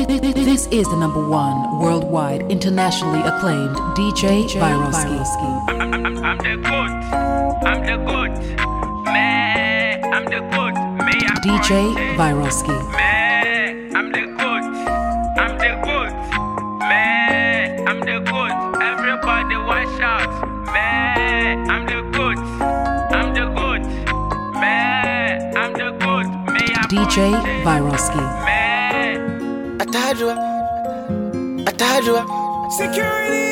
This is the #1 worldwide, internationally acclaimed DJ Viroski. I'm the goat. I'm the goat. Man, I'm the goat. DJ Viroski. Man, I'm the goat. I'm the goat. Man, I'm the goat. Everybody watch out. Man, I'm the goat. I'm the goat. Man, I'm the goat. DJ Viroski. Man, Atajua. Security.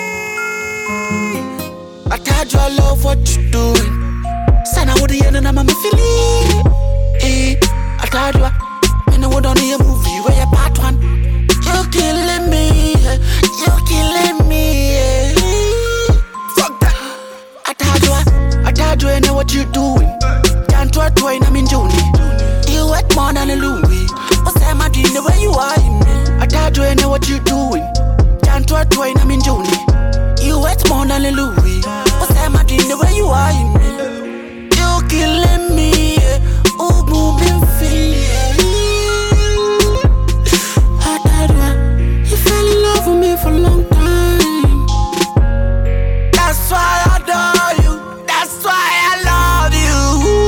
Atajua, I love what you doing. Sana would the end and I'm a feeling. Atajua, when I would on a movie where you part one. You killing me. Fuck that. Atajua, I know what you doing. Can't try to I'm in June. You wet more than a Louis. What's that my dream the way you are in me? Atajua, I know what you doing. Can't try to I'm in June. You wet more than a Louis. What's that my dream the way you are in me? You killing me. Oh, moving feet. Atajua, you fell in love with me for a long time. That's why I adore you. That's why I love you.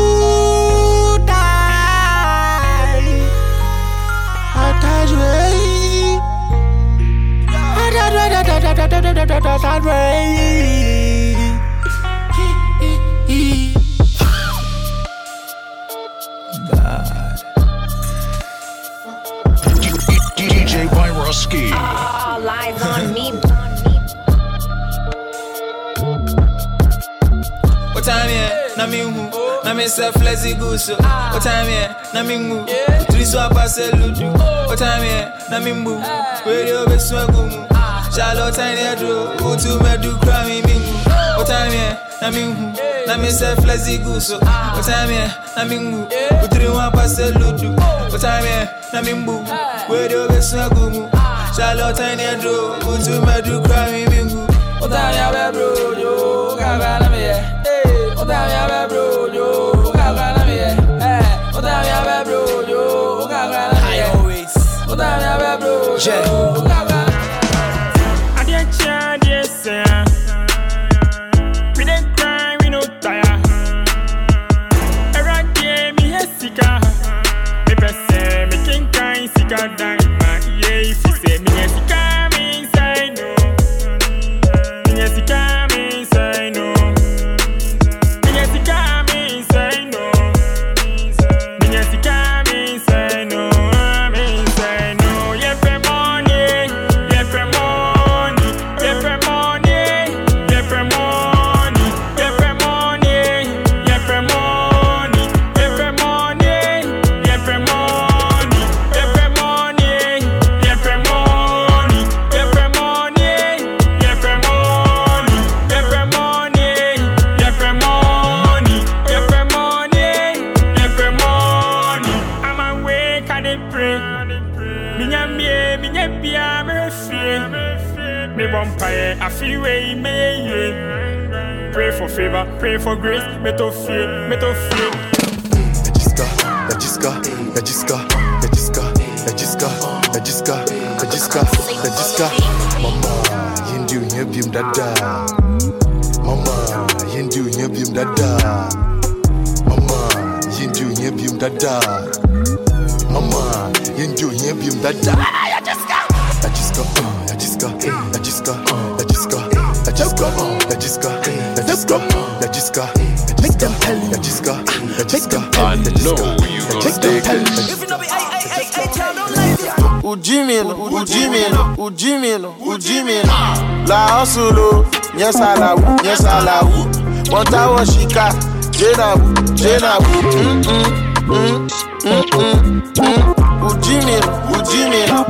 DJ Viroski. All eyes on me. What time here? Na me who? Na me say flexi goose. What time here? Na me who? Three swap pass ludu. What time here? Na me who? Radio be swagum. Charlotte tiny dro. Utu me do crime me. What time here? Na me who? Na me say flexi goose. What time here? Na me who? Three swap pass ludu. What time here? Na me who? Radio be swagum. Charlotte tiny dro. Utu me do crime me. What time here, bro? Yo, gaga na me. Otamia bro, yo, Ogagana me. Otamia bro, yo, Ogagana me. I always. Otamia bro, yo, Ogagana. Adia cha, adia say. We don't cry, we no tire. Era game me hesika. Me pese me king kind sika dang ma. Yeah, if you say me hesika me say no. Me hesika me say no. I feel way me. Pray for favor, pray for grace. Me to feel. Mama, Hindu bim dada. Mama, Hindu bim dada. Mama, Hindu bim dada. Mama, Hindu bim dada. Make them tell you. I know you gonna take it. If you know me, I tell no lies. Ujimino. La Osulu, yes alawu. Wanta washika, Jena. Ujimino.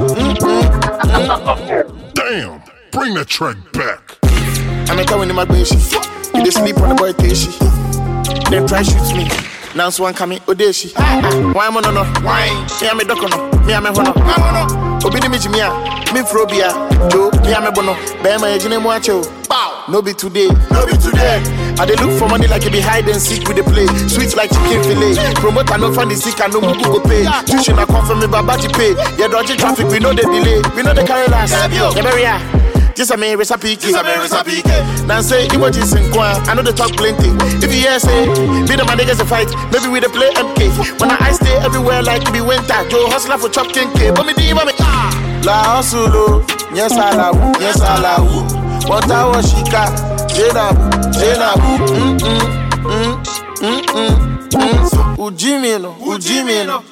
Damn, bring that track back. I'm a going in my bashi. They sleep on the boy Teshi. Then try shoot me. Now one coming Odeshi. Why am I no? Why? Me am a docono. Me am a hono. Obidi mi jimia. Me frobia. Do me am a bono. Be my ejine muacho. No be today. I dey look for money like it be hide and seek with the play. Sweet like chicken fillet. Promoter no find the sick and no mugu go pay. Tuition I come from me babaji pay. Yeah, dodgy traffic we know the delay. We know the carry last. Yeah, Beria. Just a me recipe. Now say emojis in Kwan. I know they talk plenty. If you hear say, be the my niggas a fight. Maybe we dey play MK. When I stay everywhere like it be winter. Joe hustler for chop king K. But me di mami. La hustle, yes I la woo. What I was shika, Jena Ujimino.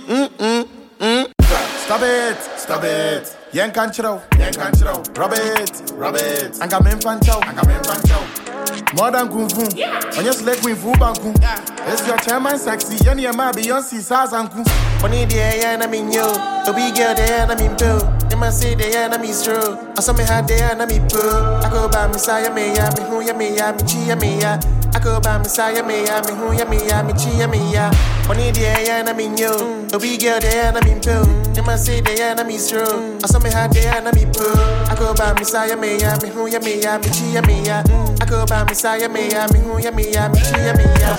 Stop it. Yen canchero. Rub it. Anga men fanchao. More than kung fu. On your slave queen fu banku. It's your chairman sexy. Yen yama Beyonce sazanku. Funny day, and I mean yo. The big girl there, and I mean pill. They must say they and I mean true. I saw me had there, and I mean pill. I go by Messiah, me who ya me chi me ya. I go by Messiah, me who ya me chi me ya. Funny day, and I mean yo. The big girl there, and I mean pill. They must say they and I mean true. I saw me had there, and I mean pill. I go by Messiah, me who ya me chi me ya. I go by Messiah, me who ya me chi me ya.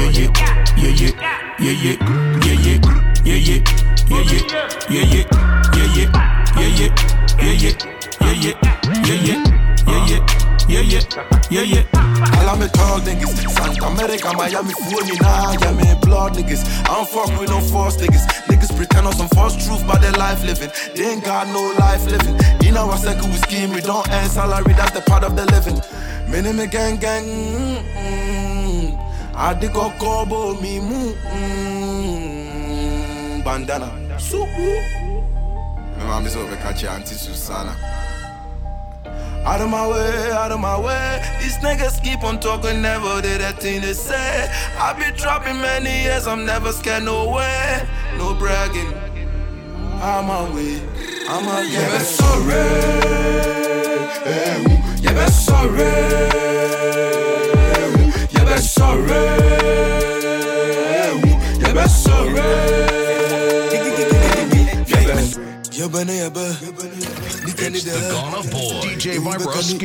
All of me tall niggas, Santa America, Miami, Philly, nah, yeah, me blood niggas. I don't fuck with no false niggas. Niggas pretend on some false truth about their life living. They ain't got no life living. You know, I said we scheme, we don't earn salary, that's the part of the living. Me gang, I dig a kobo, me bandana. My mom is over catch your Auntie Susanna. Out of my way. These niggas keep on talking, never did that thing they say. I been trapping many years, I'm never scared, no way. No bragging. I'm on way. Yeah, but sorry. Yeah, but sorry. Yeah, but sorry. Yeah, but sorry. It's the Ghana boy, DJ Viroski.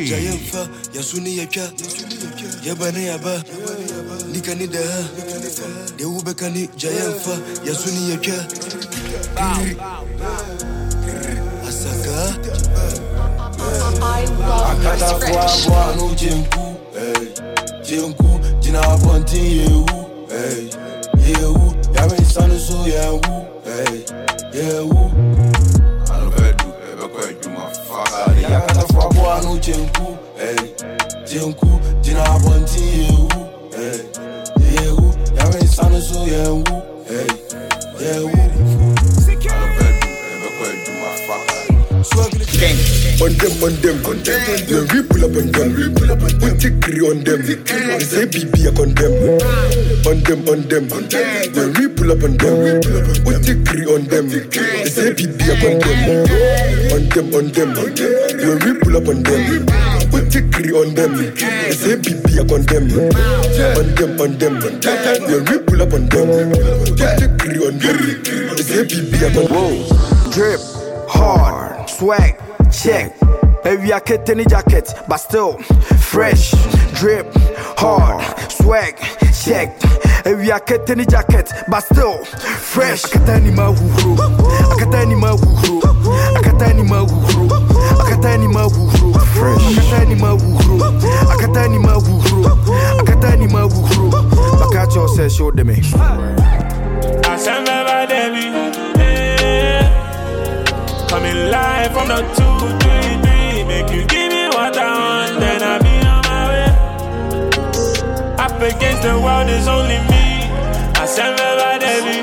On them. When we pull up on them, we take three on them. They say BB I condemn. On them. When we pull up on them, we take three on them. They say BB I condemn. On them. When we pull up on them, we take three on them. They say BB I condemn. On them. When we pull up on them, we take three on them. They say BB I condemn. Drip, hard, swag, check. Every jacket, jacket, but still fresh. Drip, hard, swag, check. Every jacket, jacket, but still fresh. Akatani mahuru, fresh. Akatani mahuru. Bakacho says show them me. Asamba Debbie, coming live from the 233. Make you give me what I want, then I'll be on my way. Up against the world is only me. Asamba Debbie,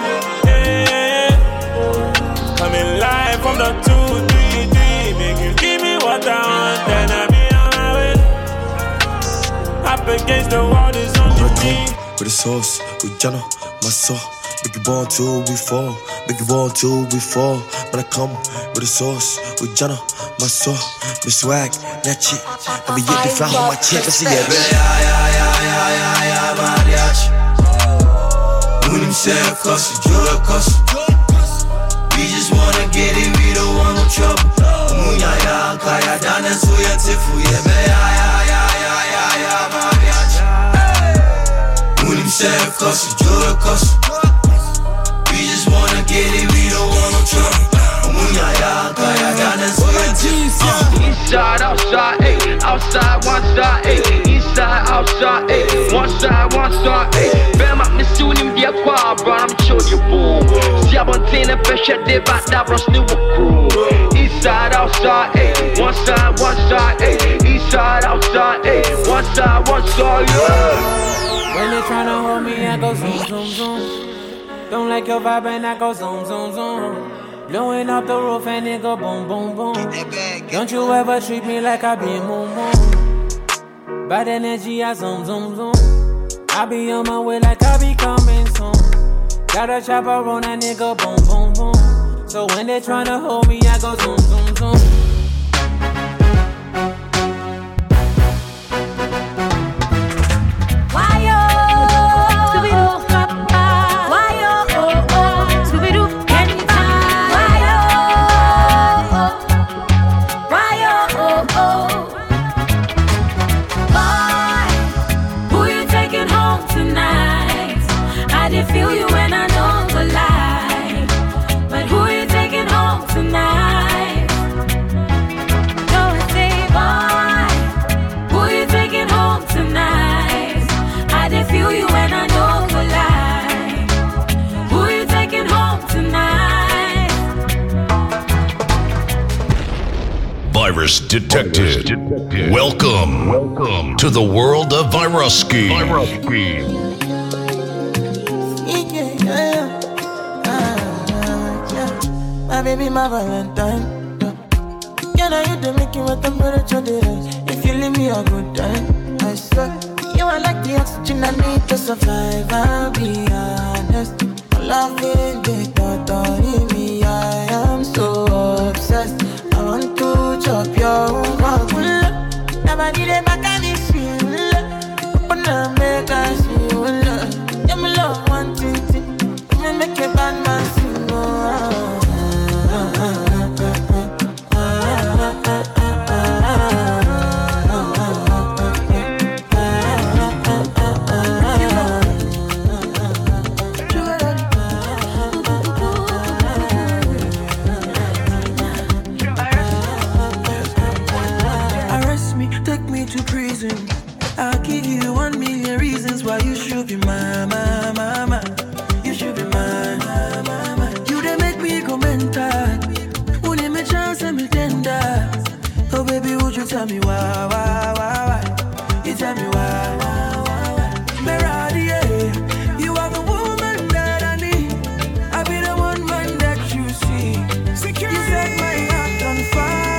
coming live from the 233. Make you give me what I want, then I'll be on my way. Up against the world is only me. With the sauce, with Jana, my soul. Make you born till we fall. When I come with the sauce, with Jana, my soul, my swag, that shit. Let me get the fly on my chest. Let's see it. Mariachi. When him say cuss, joy cuss. We just wanna get it, we don't want no trouble. Munya kaya dance so ya tifu ya mariachi. cost you, do it cost you. We just wanna get it, we don't want no trouble. Inside, outside, ayy. Outside, one side, ayy. Inside, outside, ayy. One side, ayy. Bam up the soon in the aqua, bro. I'm showing you boom. See, I'm on 10 and pressure, they back that bros new crew. Inside, outside, ayy. One side, ayy. Inside, outside, ayy. One side, yeah. When they tryna hold me, I go zoom, zoom, zoom. Don't like your vibe and I go zoom, zoom, zoom. Blowing up the roof and it go boom, boom, boom. Don't you ever treat me like I be moon, moon. Bad energy, I zoom, zoom, zoom. I be on my way like I be coming soon. Got a chopper on that nigga, boom, boom, boom. So when they tryna hold me, I go zoom, zoom, zoom. Virus detected. Welcome to the world of Viruski. My baby, my Valentine. Yeah, now you do make it with temperature days. If you leave me a good time, I swear. You are like the oxygen I need to survive. I'll be honest. Loving the thought of me, I am so obsessed. I want to chop your own. Never need a back and it's feel. Open up, make us feel. Yeah, me love one thing. Me make a bad man sing. I'll give you 1 million reasons why you should be mine, you should be mine, You they make me go mental. Who need me chance and me tender? Oh baby, would you tell me why? You tell me why? Meradi, you are the woman that I need. I'll be the one man that you see. You set my heart on fire.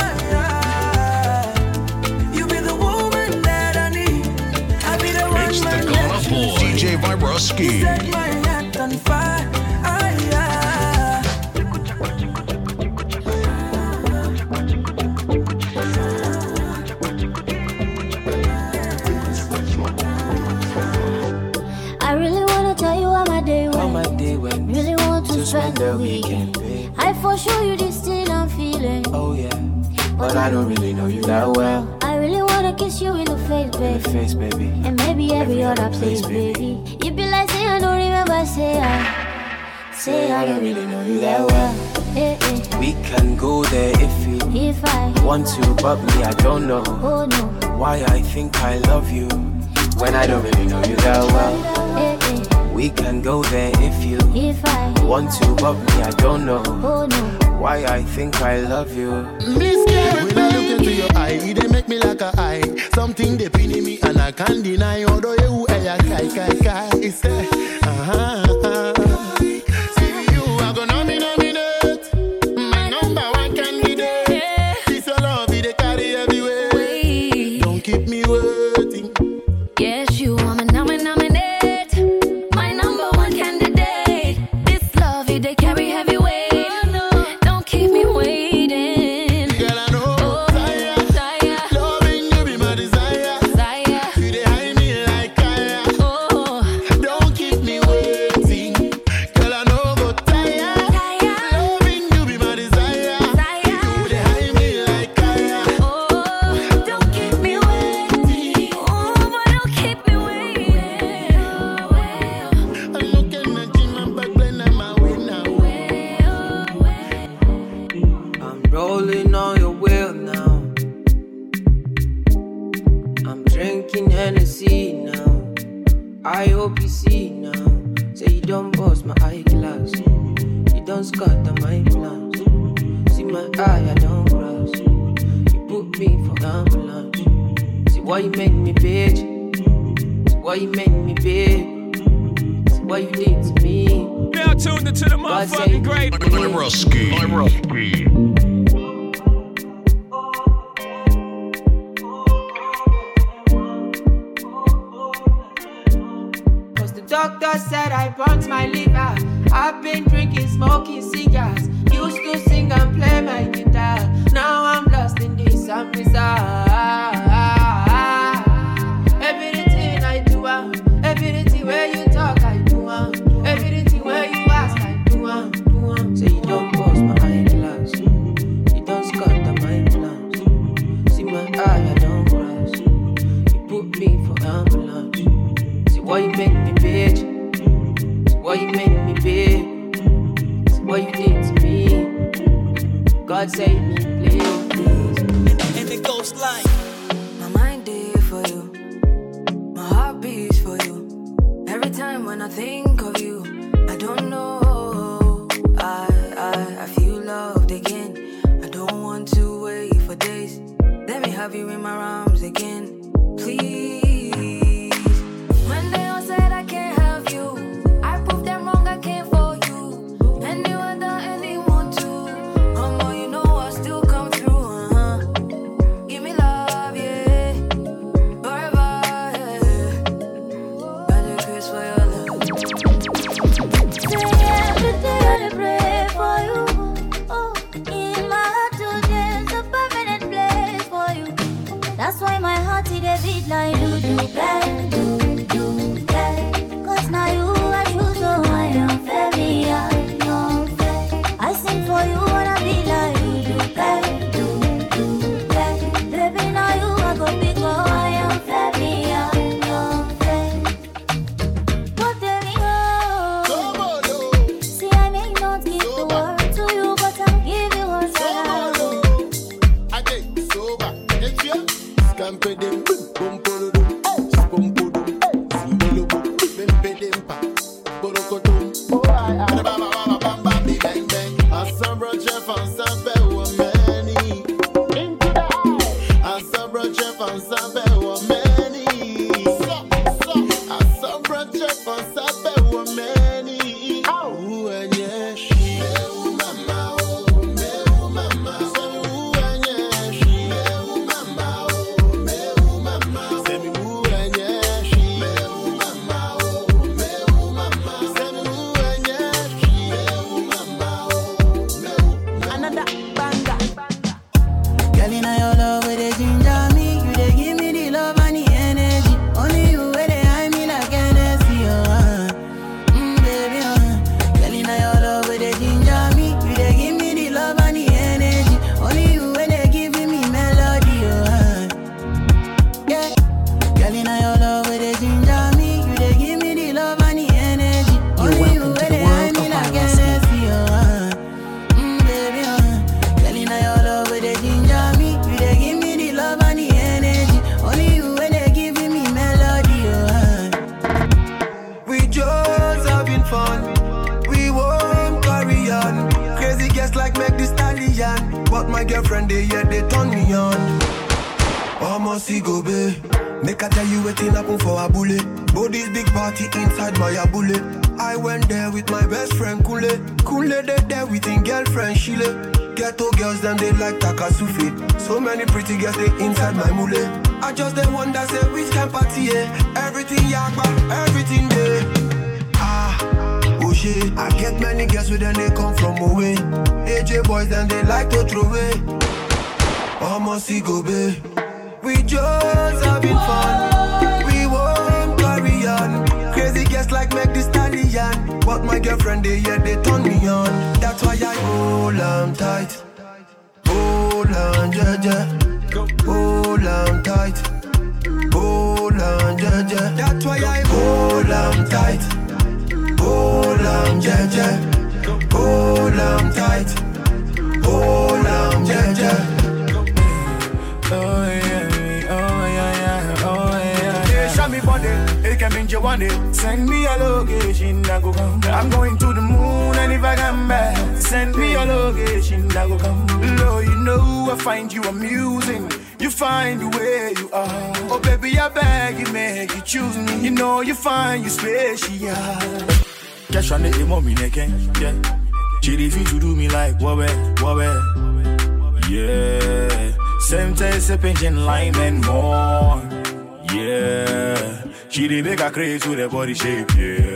DJ Viruski. Set my heart on fire. I really wanna tell you how my day went. Really want to spend the weekend, babe. I for sure you this thing I'm feeling. Oh yeah, but I don't really know you that well. I really wanna kiss you in the face, baby. In the face, baby. And maybe every other place, baby. You be like, say I don't remember, say I don't really know you that well. We can go there if I want to, but me, I don't know. Oh no, why I think I love you when I don't really know you that well. We can go there if I want to, but me, I don't know. Oh no, why I think I love you. Miss Karen, when I look into your eye, they make me like a eye. Something they pin in me and I can't deny. Although you are kai. It's see you, I go nominate. My number one candidate. This your love, they carry everywhere. wait. Don't keep me waiting. Yes, you wanna nominate. My number one candidate. This love, they carry heavy weight. Don't keep me waiting. Girl, I know. Desire. Loving you be my desire. You they hide me like fire. Oh, Don't keep me waiting. rolling on your wheel now. I'm drinking Hennessy now. I hope you see now. Say you don't bust my eyeglass. You don't scatter my plans. See my eye, I don't cross. You put me for ambulance. See why you make me bitch. See why you make me big. See why you did to me. Now tuned into the motherfucking great Myroski. Doctor said I burnt my liver. I've been drinking, smoking cigars. Used to sing and play my guitar. Now I'm lost in this and bizarre. Everything I do, everything where you talk, I do. Everything where you ask, I do. Say you don't bust my eyeglass. You don't scatter my plans. See my eye, I don't cross. You put me for ambulance. Why you make me bitch? Why you make me big? What you did to me? God save me, please. And it goes like my mind did for you, my heart beats for you. Every time when I think of you, I don't know. I feel loved again. I don't want to wait for days. Let me have you in my arms again, please. Like do, cause now you are true, so I am very unfair. I sing for you, wanna be like do, baby, now you are go big, oh, I am very unfair. But there we go. See, I may not give the world to you, but I'll give you what I have. I get sober, it's you, scamper them. Make I tell you waiting happen for a bullet. Body's big party inside my bullet. I went there with my best friend Kule. Kule they there with his girlfriend Shile. Ghetto girls them they like Takasufi. So many pretty girls they inside my mule. I just the one that say which can party everything yakba, everything there. Oh shit, I get many girls with them they come from away. AJ boys then they like to throw away. Almost go babe. We just having fun. We won't carry on. Crazy girls like Meg Thee Stallion. But my girlfriend they turn me on. That's why I hold on tight. Hold on, jaja. Hold on tight. Hold on, jaja. That's why I hold on tight. Hold on, jaja. Hold on tight. Hold on, jaja. one day, send me a location, I go come. I'm going to the moon, and if I come back, send me a location, I go come. Lord, you know I find you amusing. You find the way you are. Oh baby, I beg you, make you choose me. You know you find you special. Cash on the mommy again, yeah. She refuse to do me like wabe. Yeah. Same taste, a pension lime and more. Yeah. She did make a craze with her body shape,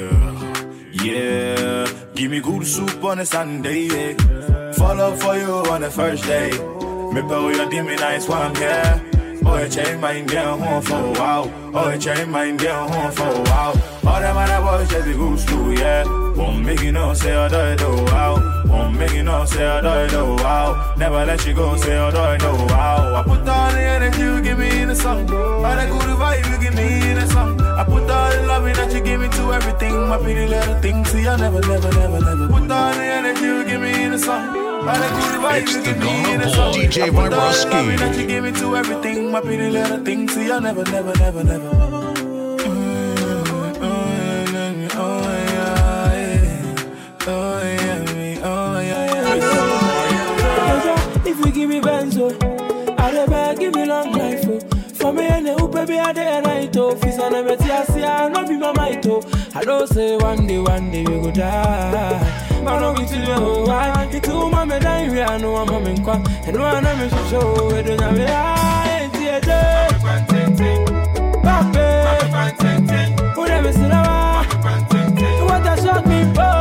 yeah. Give me good soup on a Sunday, yeah. Fall up for you on the first day. Me bow your dimmy nice one, yeah. Oh, I change mine down home for a while. Oh, I change mine down home for a while. All them other boys just be good school, yeah. Won't make you know, say I do wow. Won't make you know, say I do wow. Never let you go, say I do wow. I put all the energy you give me in the song. All the good vibe you give me in the song. I put all the loving that you give me to everything. My pretty little thing, see I never. Put all the energy you give me in the song. All the good vibe you give me in the song. DJ I put all the loving Vibroski. that you give me to everything. My pretty little thing, see I never. If you give me benzo, I beg, give me long life. For me and the baby, I day and night. Fis and I met I not be my might. I don't say one day we go die. I don't get to know why. You two mama dying, I know I'm coming quick. And one I'm show it don't have whatever sit down. What I shot me for?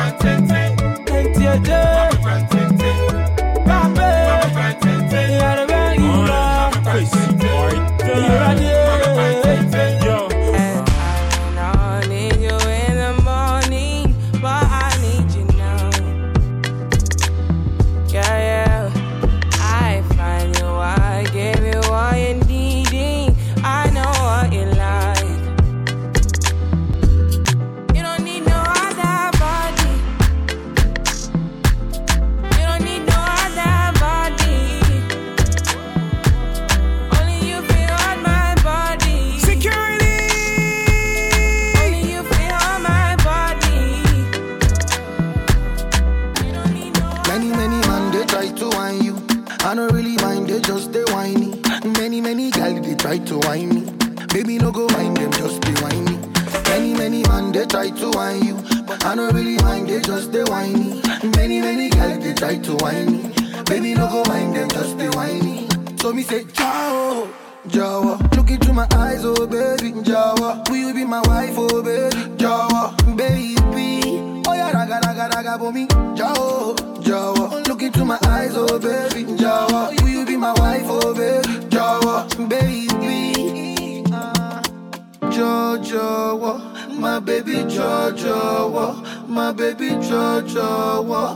try to whine me. Baby, no go mind them, just be whiny. Many man, they try to whine you. But I don't really mind, they just they whiny. Many girls, they try to whine me. Baby, no go mind them, just be whiny. So me say, ciao, Jawa. Look into my eyes, oh baby, Jawa. Will you be my wife, oh baby, Jawa, baby. Oh yeah, raga, for me, Jawa, Jawa. Look into my eyes, oh baby, Jawa. Will you be my wife, oh baby, Jawa, baby. Jawa, my baby, Jawa, my baby, Jawa.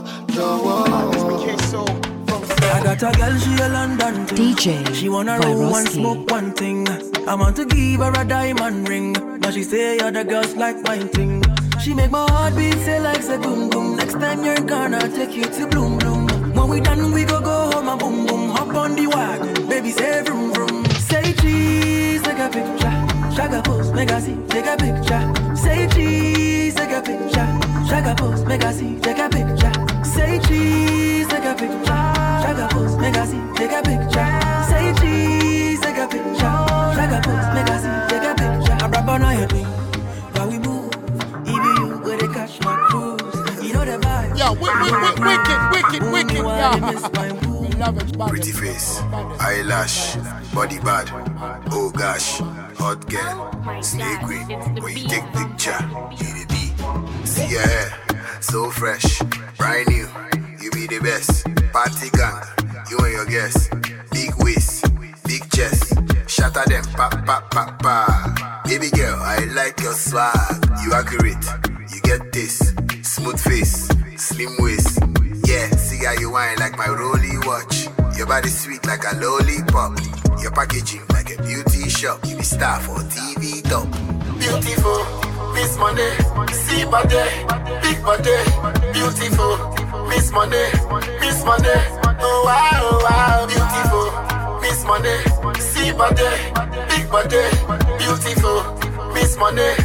I got a girl, she a London thing. DJ she wanna roll one, smoke one thing. I want to give her a diamond ring, but she say other girls like mine thing. She make my heart beat say like say boom boom. Next time you're gonna take you to bloom bloom. When we done we go home and boom boom. Hop on the wagon, baby say vroom vroom. Say cheese, take a picture. Shaka pose, make I see, take a picture. Say cheese, take a picture. Shaka pose, make I see, take a picture. Say cheese, take a picture. Shaka pose, make I see, take a picture. Say cheese, take a picture. Shaka pose, make I see, take a picture. I rap on your thing, while we move. Even you where they catch my cruise. You know the vibe. Yo, wicked, yeah. Pretty face, eyelash, body bad. Oh gosh, hot girl, snake queen. When you take picture, you the beat. See your hair, so fresh, brand new. You be the best. Party gang, you and your guests. Big waist, big chest. Shatter them, pa. Baby girl, I like your swag. You accurate, you get this. Smooth face, slim waist. Yeah, see how you whine like my rolly watch. Your body sweet like a lollipop. Your packaging like a beauty shop. You be star for TV top. Beautiful, Miss Money, see body, big body. Beautiful, Miss Money, oh wow, beautiful, Miss Money, see body, big body. Beautiful, Miss Money,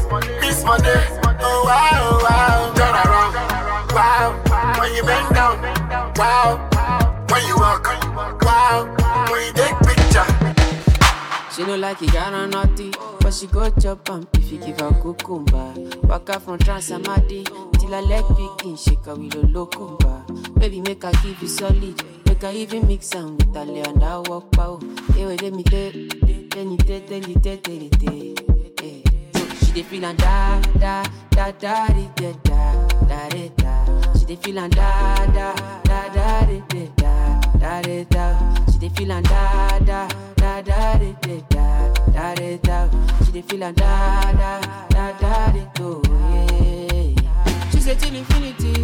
Today's my day. Oh wow, wow. Turn around. Wow. When you bend down. Wow. When you walk. Wow. When you take picture. She no like it, got on naughty, but she go chop and if you give her cucumber. Walk out from Transamadi till her leg begin shake her with a locumba. Baby, make her give you solid, make her even mix am with her lay and I walk out. Hey, wait, let me tell. She dey feel and da da da da da da da da. She dey feel and da da da da da da da da. She dey feel and da da da da da da da da. She dey feel and da da da da da yeah. She say till infinity,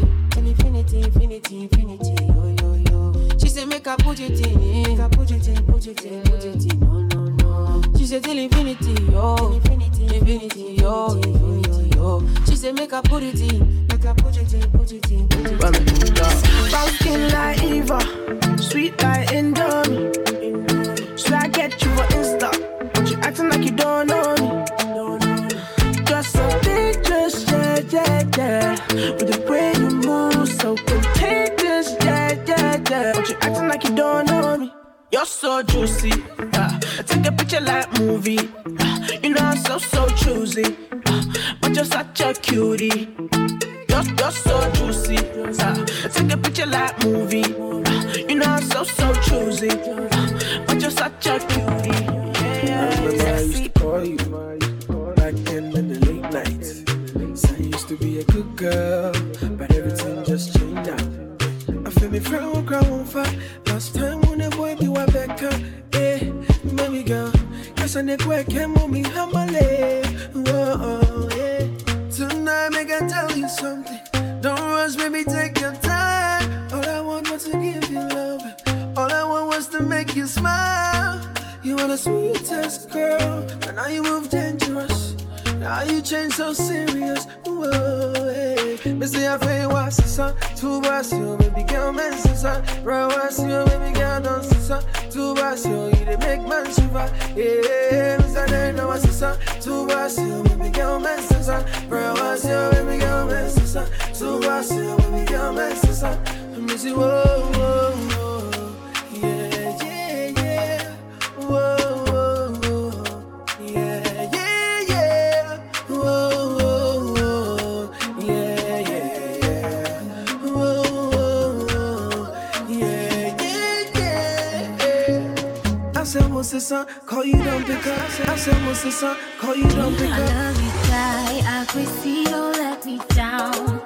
yo yo yo. She say make her put it in, put it in, no. She say till infinity, yo, infinity, yo. She say make her put it in, put it in. Brown skin like Eva, sweet like Indomie. Should I get you for Insta? But you acting like you don't know me. Just so dangerous, yeah. With the way you move, so contagious, yeah. But you acting like you don't know me. You're so juicy, I take a picture like movie. You know I'm so choosy, but you're such a cutie. You're so juicy, I take a picture like movie. You know I'm so choosy, but you're such a cutie. I remember I used to call you back then in the late nights. So I used to be a good girl, but everything just changed now. I feel me friend will cry on fire. Last time when the boy be wa back up, baby girl. Cause I never work and mommy hamale. Whoa, yeah. Tonight make I tell you something. Don't rush, baby, take your time. All I want was to give you love. All I want was to make you smile. You are the sweetest girl, but now you move dangerous. Now you change so serious. Whoa, hey. Me say I feel what's the sun. Two bars, you baby girl, man, sister. Right, what's you, baby girl, don't sister. Two bars, you they make man shiver. Yeah, me say they know what's the sun. Two bars, you baby girl, man, sister. Right, what's you, baby girl, man, sister. Two bars, you baby girl, man, sister. Me say whoa, whoa, whoa, yeah. Whoa. Call you down because I said what's the song? Call you down because I love you, die. I could see don't let me down.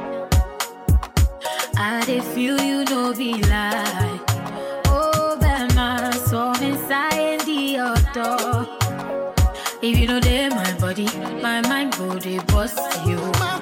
I did feel you know be like. Oh, but my soul inside the auto. If you know they my body, my mind go they bust you.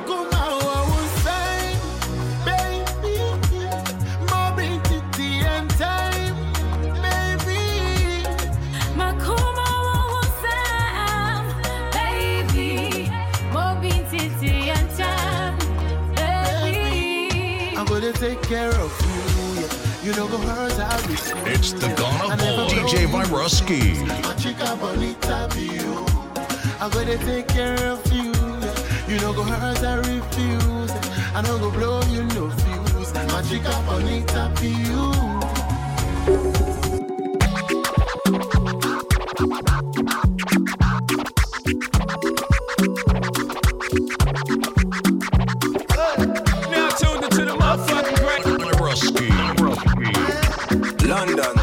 Take care of you, yeah. You know go hurt how you see. It's the Ghana Boy, DJ Viruski. My chica bonita be you. I'm gonna take care of you, yeah. You know go hurt I refuse. I know go blow you no fuse. My chica bonita be you. London.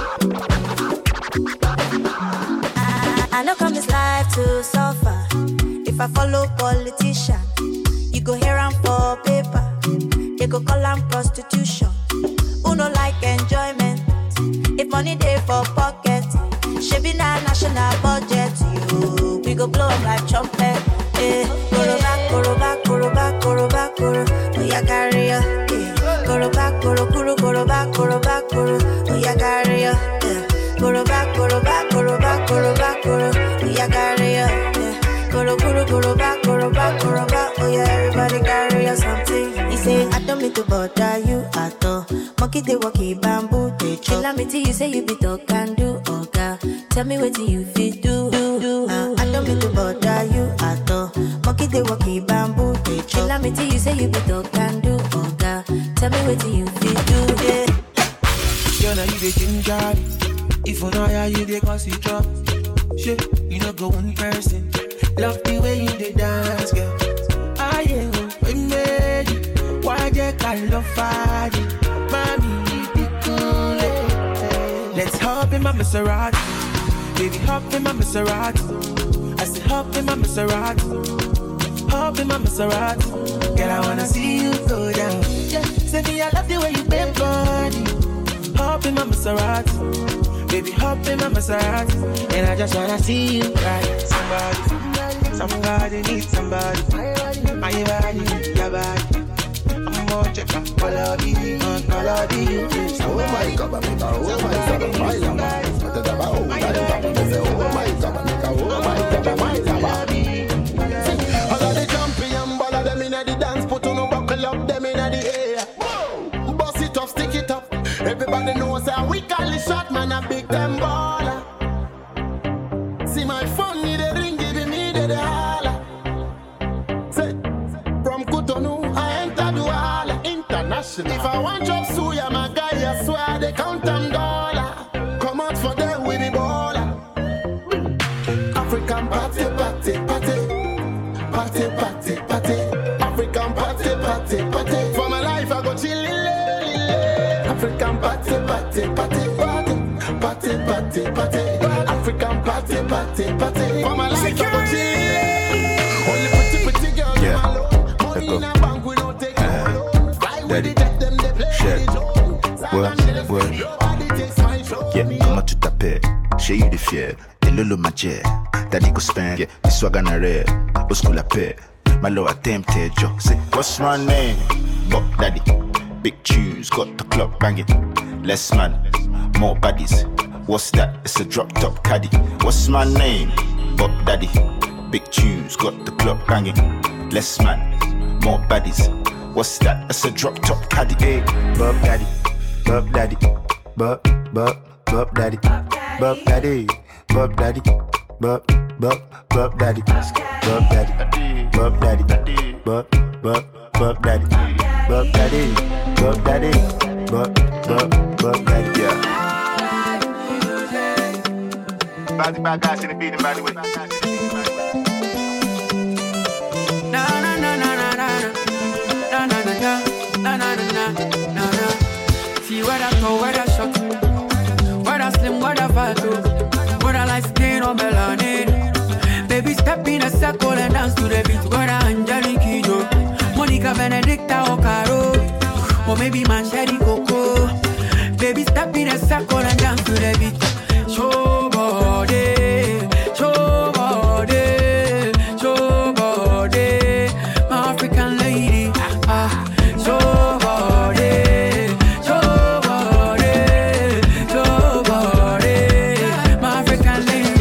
I know come this life to suffer. If I follow politician, you go hear am for paper. They go call am prostitution. Who no like enjoyment? If money dey for pocket, shebi na national budget. You we go blow like trumpet. Koroba, oh yeah carry ya. Koroba, oh yeah carry ya. Koroba, oh yeah carry ya. Koroba, oh yeah everybody carry ya something. He say I don't mean to bother you at all. Monkey they walkie bamboo they chill. Let me tell you say you be talk and do oga. Tell me what you fit do. I don't mean to bother you at all. monkey they walkie bamboo. They chill me till you say you be dog can do. Oh God, tell me what you feel do. Yeah. Girl, now you the ginger. If you know how you the cause it drop. Shit, you know go one person. Love the way you the dance, girl. I am we made it. Why you call love fire? Mommy, be cool. Let's hop in my Maserati. Baby, hop in my Maserati. I said hop in my Maserati. Hop in my Maserati. Girl, I wanna see you go down. Yeah, say me I love the way you bend body. Hop in my Maserati. Baby, hop in my Maserati. And I just wanna see you right. Somebody needs somebody. My body, your body. I'm more check up, all of you. Oh my God, oh my God, oh my God, oh my God, all of the champion, all of them in the dance, put on a buckle up, them in the air. Bust it up, stick it up. Everybody knows how we call it shot, man, a big them baller. See my phone, need a ring, giving me the holla. Say, from Cotonou, I enter Douala. International. If I want job, suya, my guy, I swear they count them dollar. Come out for them with the baller. African party, party, party. Party, party, party. African party, party, party. For my life, I go chillin'. African party, party, party, party, party, party, party. African party, party, party. For my life, I go chillin'. Only pretty girl in my loan. Money in a bank, we don't take no loan. Fly with the tech, them they play the drone. Word. Yeah, comment tu t'appelles? J'ai eu des fiers, et lolo ma jet. Daddy go spend, yeah, this swag on a red. Au school la paix, my low attempted, yo. Say, what's my name? Buck Daddy. Big tunes, got the club banging. Less man, more baddies. What's that? It's a drop top caddy. What's my name? Buck Daddy. Big tunes, got the club banging. Less man, more baddies. What's that? It's a drop top caddy. Hey, Buck Daddy, Buck Daddy, Buck Daddy, Buck Daddy, Buck Daddy, Buck Daddy, Buck Daddy, Buck Daddy, Buck Daddy, Buck Daddy, Buck Daddy, Buck Daddy, yeah. Bad guys in the beat, by the way. Na. See what I throw, what I shot, what I slim, what I fat, what I like skin or melanin. Baby, step in a circle and dance to the beat. What I Angelique Kidjo, Monica Benedicta or Caro, or maybe Mancheri Coco. Baby, step in a circle and dance to the beat. Show body, show body, show body, my African lady. Show body, show body, show body, my African lady.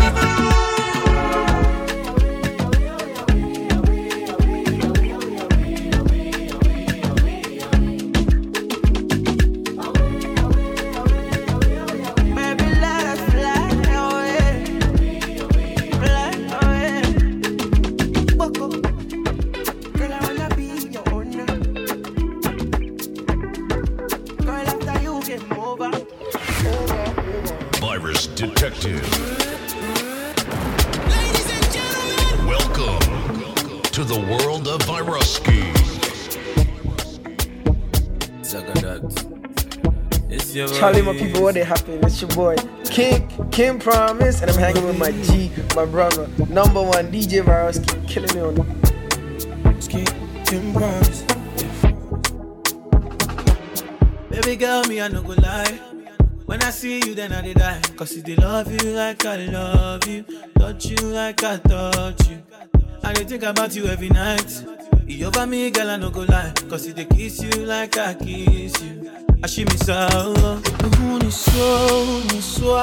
Baby, let us fly away, fly away. Boko, girl, I wanna be your owner. Girl, after you came over. Virus Detective. Ladies and gentlemen, welcome to the world of Viruski. Charlie, my people, what they happen? It's your boy King Promise, and I'm hanging with my G, my brother, #1 DJ Viruski, killing me on the King Promise. Baby girl, me I no go lie. When I see you, then I did die. Cause if they love you like I love you, touch you like I touch you, I dey think about you every night. You over me, girl, I no go lie. Cause if they kiss you like I kiss you, I she me so. Me so.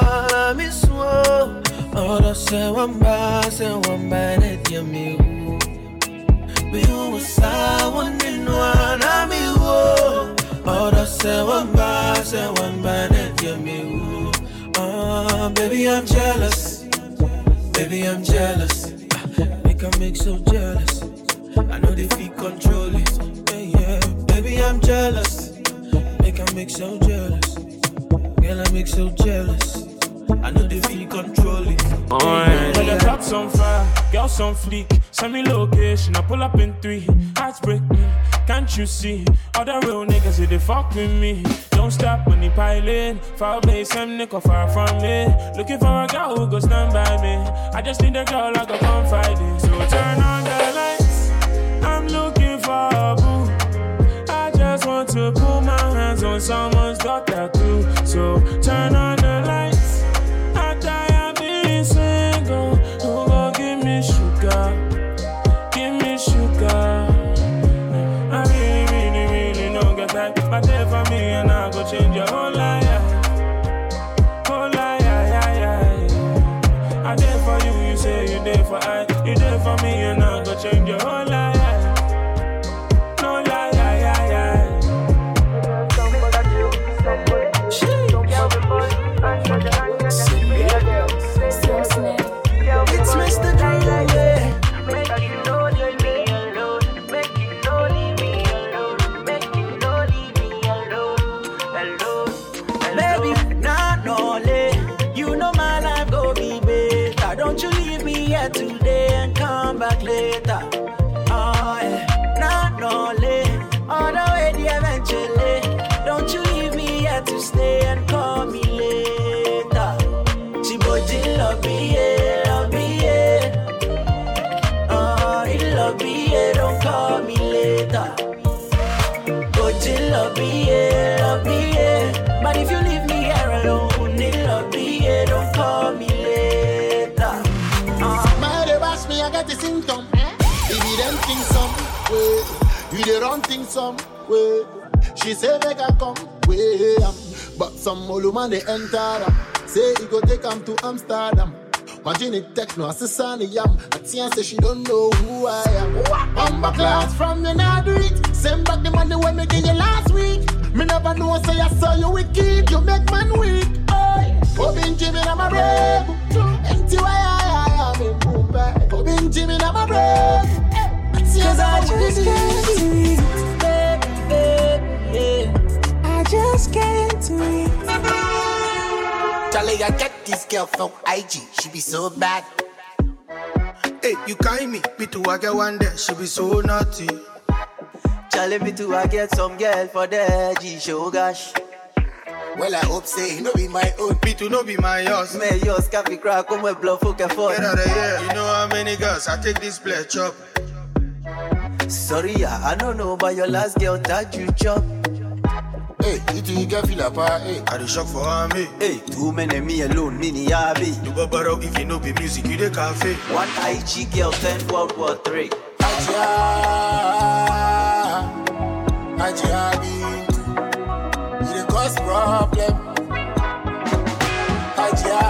Ora se wamba, ne dia me. Me usa one na me wo. Ora se wamba, ne dia me. Baby, I'm jealous. Baby, I'm jealous. Make so jealous. I know they feel control it. Yeah. Baby, I'm jealous. Make so jealous. Girl, I make so jealous. I know they feel control it. When the top's on fire, girls on fleek. Send me location, I pull up in 3. Hearts break me, can't you see? All the real niggas say they fuck with me. Don't stop when they piling. Far away, some nigga far from me. Looking for a girl who go stand by me. I just need a girl I go confide in. So turn on the lights, I'm looking for a boo. I just want to put my hands on someone's daughter too. So turn on the lights, I die of being single. Who gon' give me sugar? Give me sugar. I really don't get that. But there for me and I go change your whole life. Whole life, I there for you, you say you there for I. You there for me and I go change your whole life. No lie, It's Mr. Driller, yeah. Make you know leave me alone. Make you know leave me alone. Make you know leave me alone. Alone. Baby, nah, no, you know my life go be better. Don't you leave me here today and come back later. Oh, yeah. Nah, no, all the way the eventually. Don't you leave me here to stay and call me later. Chiboji love me, yeah, love me, yeah. Oh, he love me, yeah, don't call me later. Boji love me, yeah. But if you leave me here alone, he love me, yeah, don't call me later. My they bash me, I get the symptom. If you don't think some way, you the wrong thing some way. She say make I come way, but some old man they enter them. Say he go take him to Amsterdam. Imagine it techno, assassin yam. Atia say she don't know who I am. Bumba class from you now do it. Send back the money when me give you last week. Me never know say I saw you wicked. You make man weak. Obin Jimmy na my brave. Empty why I am in Mumbai. Obin Jimmy na my brave. Cause I just can't do it, baby. I just can't do it. Charlie, I get this girl from IG. She be so bad. Hey, you kind me. Me too, I get one day. She be so naughty. Charlie, me too, I get some girl for the G show, gosh. Well, I hope say no be my own. Me too, no be my yours. Me yours, coffee crack, come with bluff, okay, for. Get out of here. You know how many girls I take this play chop. Sorry, I don't know about your last girl that you chop. Hey, you think you can feel a part, hey? I the shock for me. Hey, too many me alone, mini yabi. You go borrow if you know be music, you the cafe. One IG girl, 10 World War 3. Ajia, you the cause problem. Ajia,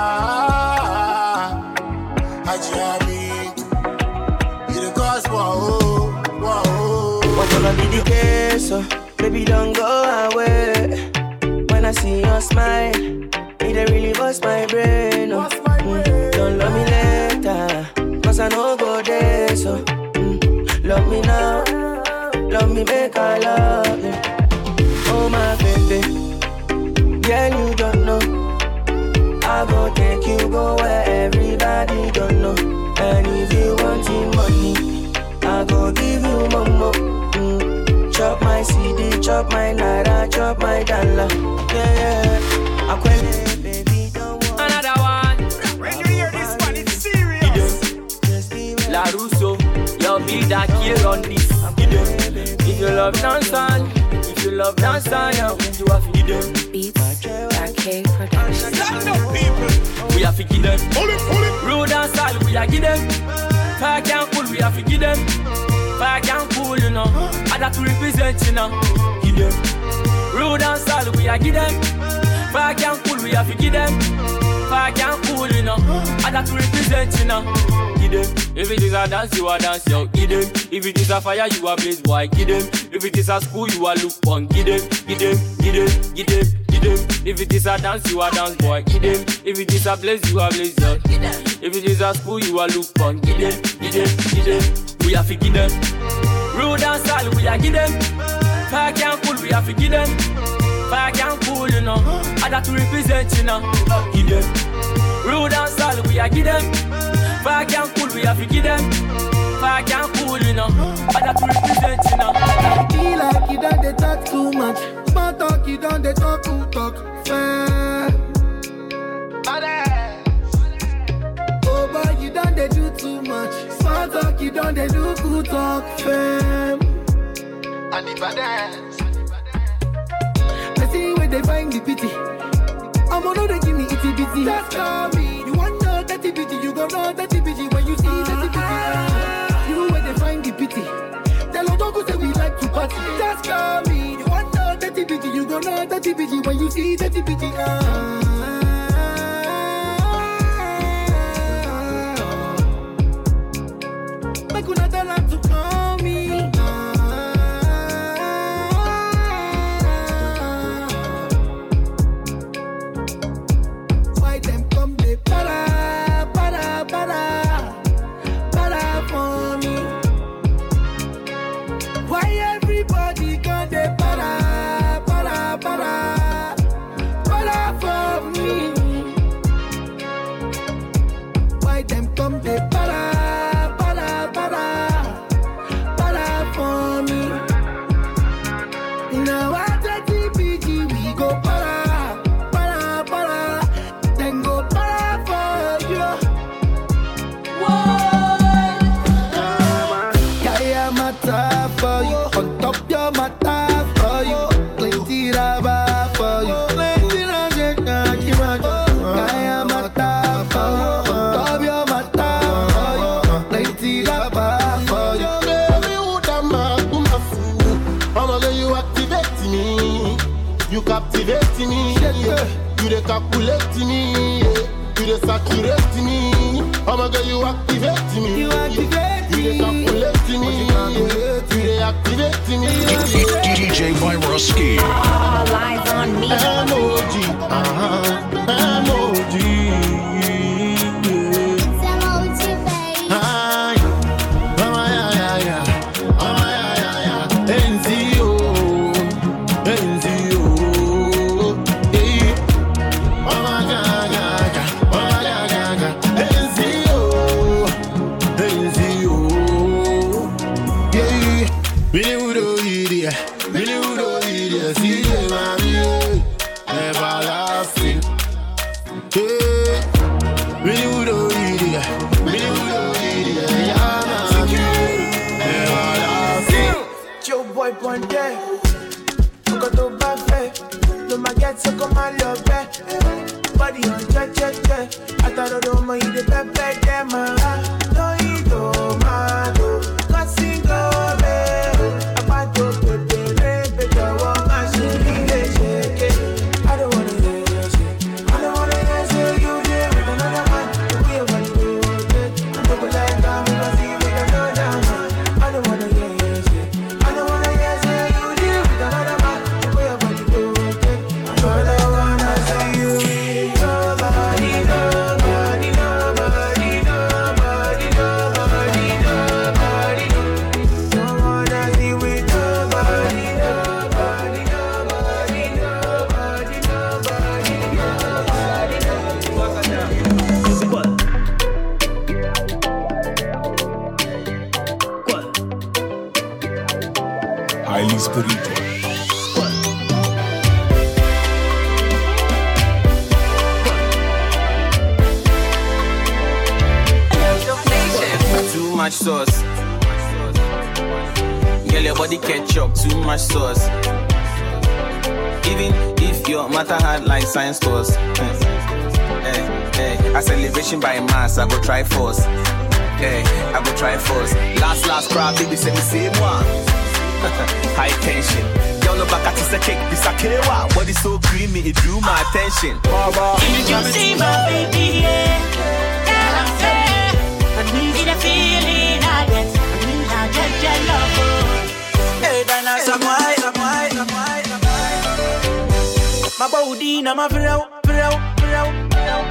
you the cause whoa. What's gonna be the case? Baby, don't go away. When I see your smile, it really bust my brain. Don't love me later, cause I know go there. So love me now, love me make I love you. Oh my baby, girl you don't know. I go take you go where everybody don't know. And if you wanting money, I go give you mama. Chop my CD, chop my naira, chop my dollar. Yeah. I quit, baby, don't want another one. When you hear this one, it's serious. La Russo, your beat that here on this. If you love dancing, you have to give them. Beats, K Production. We have to give them. Road and style, we have to give them. Park and cool, we have to give them. Park and cool, you know. I got to represent, you know. Give them. Road and style, we have to give them. Park and cool, we have to give them. Park and cool, you know. I got to represent, you know. Give them. If it is a dance, you are dance, yo. Give them. If it is a fire, you are blaze, boy. Give them. If it is a school, you are look on. Give them. Give them. Give them. Give them. Give them. If it is a dance, you are dance, boy. Give them. If it is a blaze, you are blaze, yo. If it is a school, you are look on. Give them. Give them. Give them. we have to give them. Rude and style, we are give them. Fire and cool, we have to give them. Fire and cool, you know. I got to represent, you know. Give them. Rude and style, we are give them. Fire and cool, we have to give them. Fire and cool, you know. I got to represent, you know. Be like you don't they talk too much. Small talk, you don't they talk too talk. Fair. Oh boy, you don't they do too much. Small talk, you don't they do good talk. Fair. And if I dance, I see where they find the pity. I'm gonna they give me itty bitty. Just call me. You want know that bitty, you gon' know that bitty when you see that bitty. You where they find the pity. Tell us don't go say we like to party. Just call me. You want know that bitty, you gon' know that bitty when you see that bitty. Make una tell them to call me. Why them come they para for me? Why everybody come they para for me? Why them come they para for me? Now at the TPG we go para, then go para for you. Kaya mata for you, on top your mata for you, plenty raba for you, plenty Kaya mata for you, on top your mata for you, plenty raba for you. you activate me, you captivate me, you dey calculate me, you dey saturate me. Oh my girl, you activate me, you dey calculate me, you dey activate me. DJ Viroski. All eyes on me. Emoji, emoji. One day, I'm going to buffet. No, my get so come my love back. Body on check. I thought I don't mind the pepe, them. No, you don't mind. Cause you go there. I'm about to pepe, the woman, she shake it. I don't want to hear you shake. I don't want to hear you there with another man. We are going to do it. I'm going to like that because you with another man. I don't want to hear you shake. I don't want to hear you there with another man. We are going to do it. I don't want to see you with nobody. Don't wanna see with Highly spiritual. Too much sauce. Girl, your body ketchup, too much sauce. Even if your matter hard like science course. A celebration by mass, I go try force. I go try force. Last crowd, baby, say the same one. High tension. Girl, no back at the cake, this a kewa. Body so creamy, it drew my attention. Did you see my baby? Yeah, I'm fair. I need a feeling I get. I get love. Hey, Dana, some white. My body, na my flow.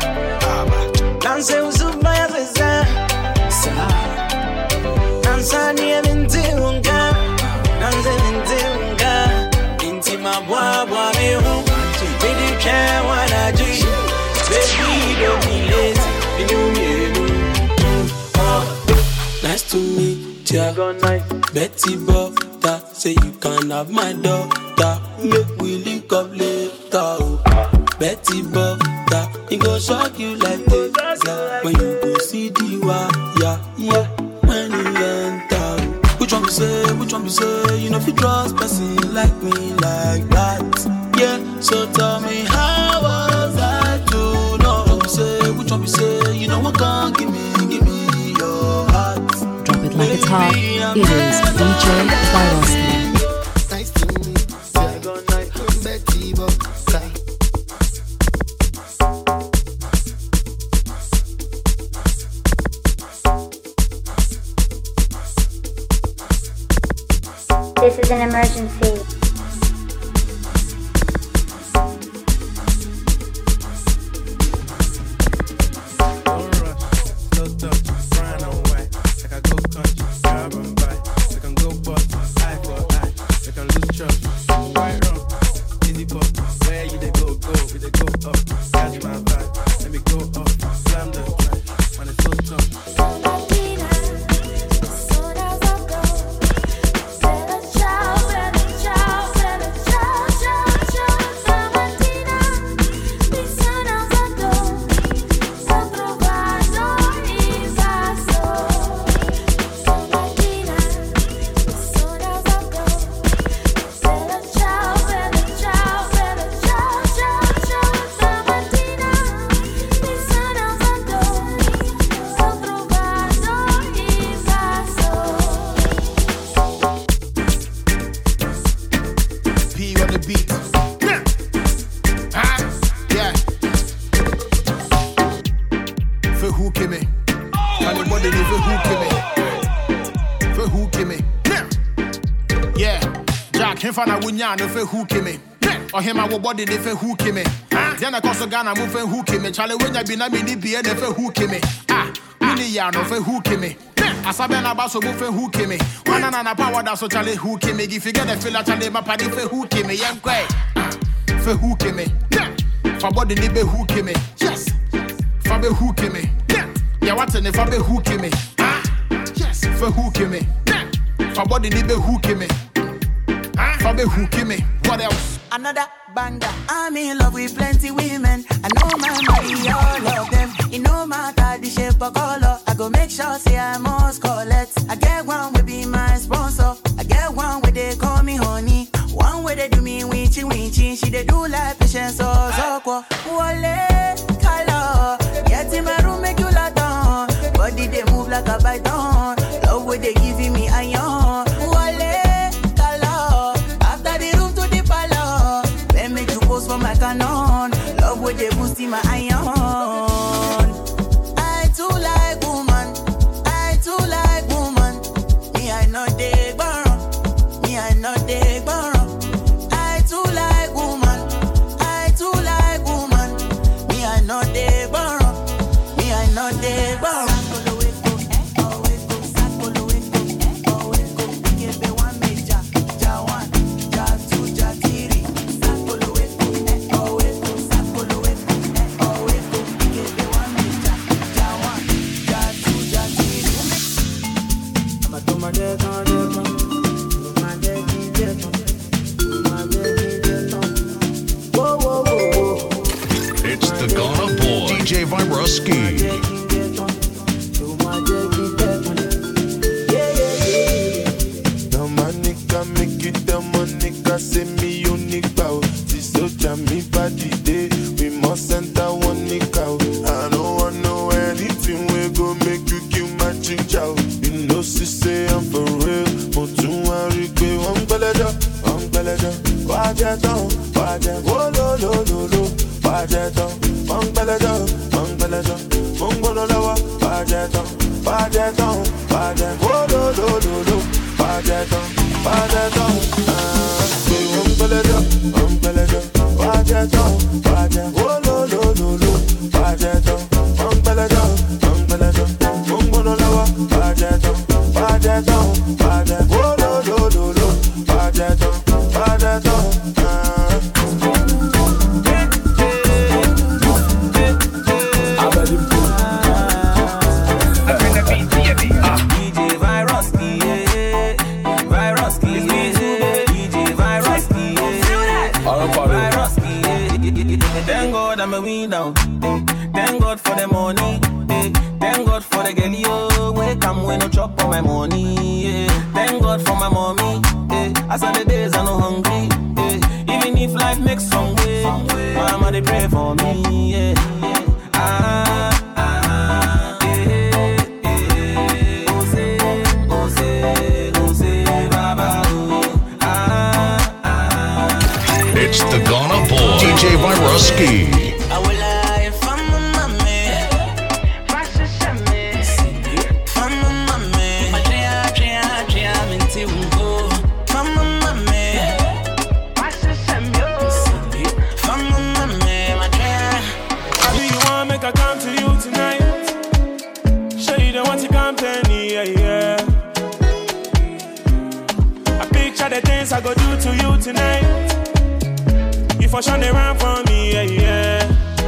Dance, uzuma ya veza. Dance, Betty Butter, say you can have my daughter. Make we link up later. Oh. Betty Butter, it go shock you like this. When you go see the wire, yeah. When you enter, which one you say? You know if you trust person like me like that, yeah. So tell me how was I to know? Which one you say? You know what can't give me your heart. Drop it like it's hot. It is DJ Viroski. Nice to meet you. Betty Butter. This is an emergency. No fe who me. Or him our body they fe who me. Then I cost Ghana move fe who me. Charlie when I be na me ni be they fe who me. Mini ya no fe who me. Asabena baso move fe who me. One na power da so Charlie who me. If you get the feel Charlie my party fe who me. Young quay. Fe who me. For body ni be who me. Yes. For be who me. Yeah what in if I be who me. Yes. Fe who me. For body ni be who me. Me. What else? Another banger. I'm in love with plenty women. I know my body, all of them. It no matter the shape or color. I go make sure say I must collect. I get one will be my sponsor. I get one where they call me honey. One where they do me winchy winchy. She they do like patience or so. Wale color. Get in my room make you lie down. Body they move like a python. Love where they giving me iron. For my canon, love with the boost in my iron. I too like woman, me I know they borrow, I too like woman, me I know they borrow, It's the Ghana boy, DJ Viroski. Say me unique bow. This soldier me body day. We must enter one nick out. I don't want know anything we go make you kill my chick chow. You know she say I'm for real. But you want to go on beleja. Wajeton. Oh lo lo. Wajeton. On beleja. Mongolo lawa. Wajeton. Oh lo lo. Wajeton. Umbeleja, wajeton, oh lo lo, wajeton, umbeleja, mungbono lawa, wajeton, oh lo lo, wajeton, DJ Viroski, Thank God I'm a winner. Thank God for the money. Thank God for the girl, yo. Wake up when no chop on my money. Thank God for my mommy. As on the days I'm no hungry. Even if life makes some way, mama they pray for me. It's the Ghana boy, DJ Viroski. I go do to you tonight. You for sure they run for me, yeah, yeah.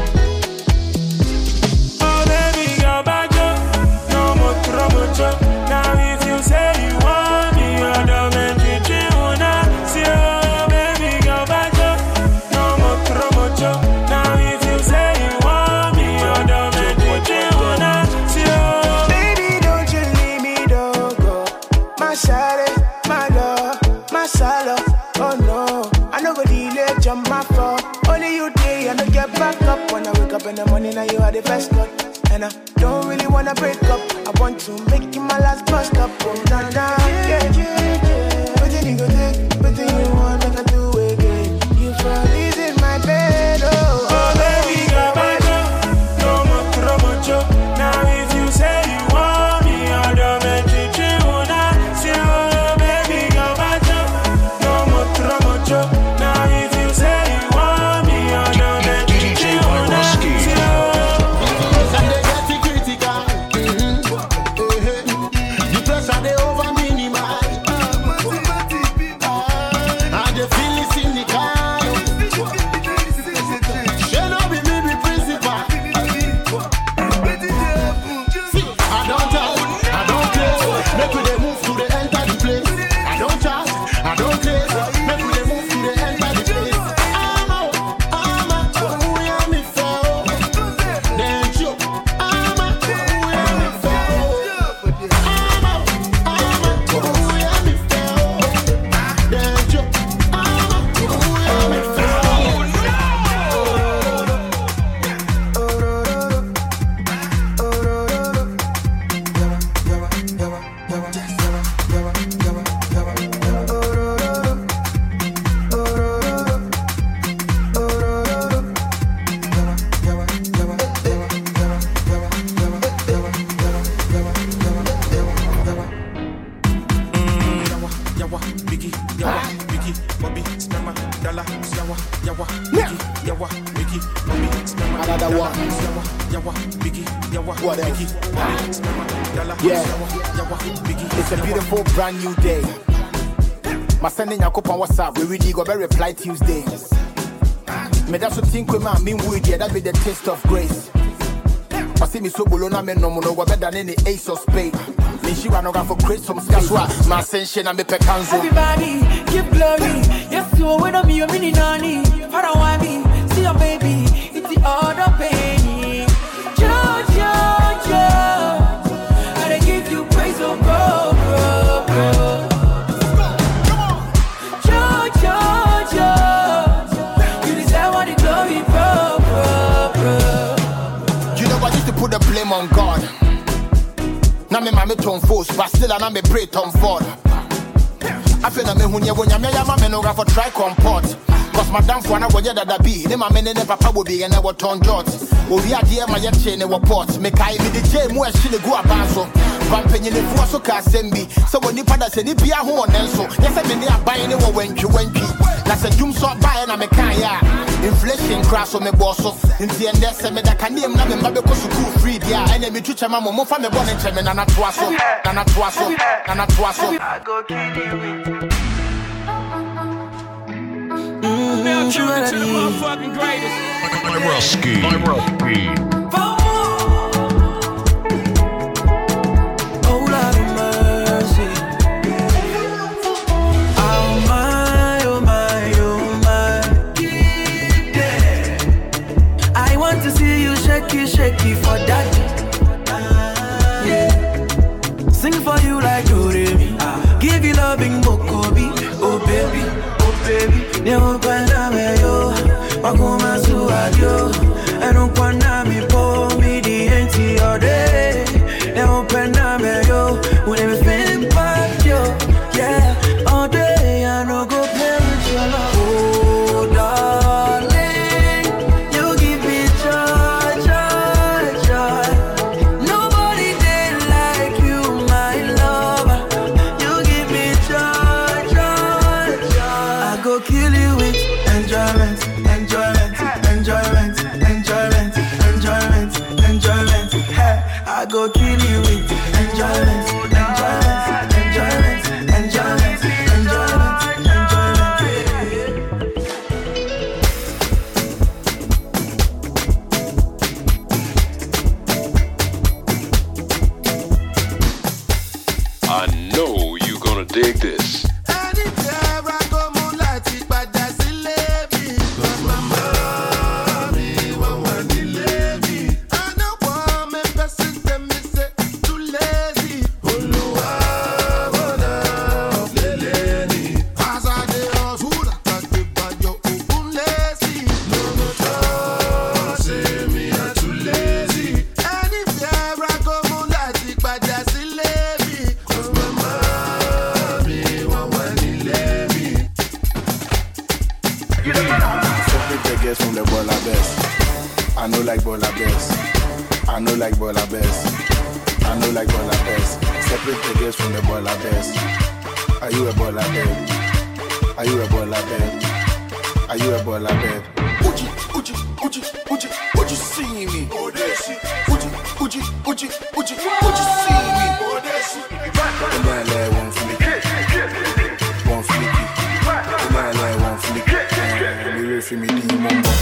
Oh baby, girl, back up. No more trouble, now if you say you want me, you're the man to see, oh baby, girl, back up. No more trouble, now if you say you want me, you're the man to see, oh baby, don't you leave me, don't go. My shawty, my love, my solo. Oh no, I no go delay, jump my phone. Only you day, I don't get back up. When I wake up in the morning, now you are the best cut. And I don't really wanna break up. I want to make you my last bust up. Oh nah nah, yeah. But then you go take, but then you want like I do again. You fall in my bed, oh baby, girl, back up. No more trouble, now if you say you want me, I'll do it to you. See, oh baby, girl, back up. No more trouble, now if you say you want me, I'll do it to you. See, oh Sunday get critical. The pressure they over minimal. And the feeling cynical. She no be me be principal. See, I don't care. Make we dey move to the enter the place. I don't chat, I don't care. Make we dey move to the enter the place. I'm out, who am me for? Then you, I'm out, who am me for? I'm out, who am me for? Then you, I'm out, who am me for? Another one. What else? Yeah. It's a beautiful brand new day. My sending your couple on WhatsApp. We really go very reply Tuesday. Me that's what think with my mean wood, yeah, that be the taste of grace. I see me so below na me no more better than any ace of spade. Me she run over for create some scars. My ascension and me pecanzo. Everybody give glory. Yes, you are with me, you're mini nanny. I don't want me, see your baby. It's the other pain. Jojo, I give you praise, oh bro. Jojo, you deserve all the glory, bro. You know I used to put the blame on God. Now me mama turn force, but still I me pray Tom Ford. I feel that me hunye when me ya mama no go for try comport. Cause my damn for na wonya that be. Ne mama ne papa will be and I will turn jot. Obi adie ma ye che ne report. Me kai me the J mu ehye ne go abanso. Pampenye ne fuwa so ka sembi. So when ni pada se ni bia ho onenso. Yes I me ne aban ne wo wentwi. Na se dum so buy na me kan ya. Inflation crash on me boss so. Nti ende se me da kanem na me mba be school free dia. Ene me twitwa ma mo fa me bon nche me na na toa so. I go kill you. Now tune into the motherfucking greatest. Viroski. Oh, Lord of mercy. Oh my, oh my, oh my. want to see you shaky, shaky for daddy. Yeah. Sing for you like Doremi. Give you loving Mokobi. Oh baby, oh baby. Neo kwenda meyo. Wakuma suadio. Enu kwenda mi po mi di enti ode. Neo kwenda meyo. When me think about you, yeah. All day I no go play with your love. Oh darling, you give me joy, joy, joy. Nobody did like you, my lover. You give me joy, joy, joy. I go kill you with enjoyment, enjoyment, enjoyment, enjoyment, enjoyment, enjoyment. Hey, I go kill you with enjoyment, enjoyment, enjoyment, enjoyment, enjoyment, I know you're gonna dig this. From the Bola Best. I know like Bola Best. I know like Bola Best. I know like Bola Best. Separate the girls from the Bola Best. Are you a Bola babe? Are you a Bola babe? Are you a Bola babe? Would you see me? Would you see me? And then I one flick. One flicky. And then I one flick. We will feel me the mumbo.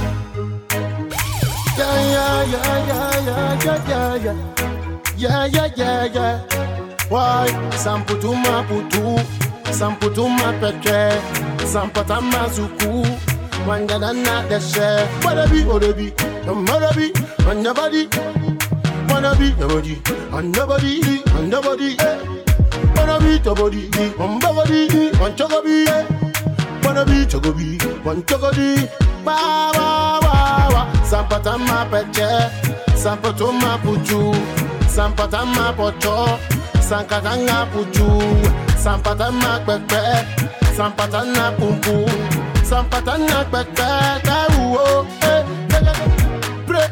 Yeah. Why? Samputuma putu, samputuma peke, sampatama zuku. Wangana na deshe. Wanna be, wanna be, on nobody. Wanna be nobody, on nobody, on nobody. Wanna be nobody, on nobody, on chogobi. Wanna be chogobi, on chogodi. Wa. Sampatama peche, sampatuma putu, sampatama pocho, sankatanga putu, sampatama pepe, sampatana pumpu, sampatana pepe, uo, pre,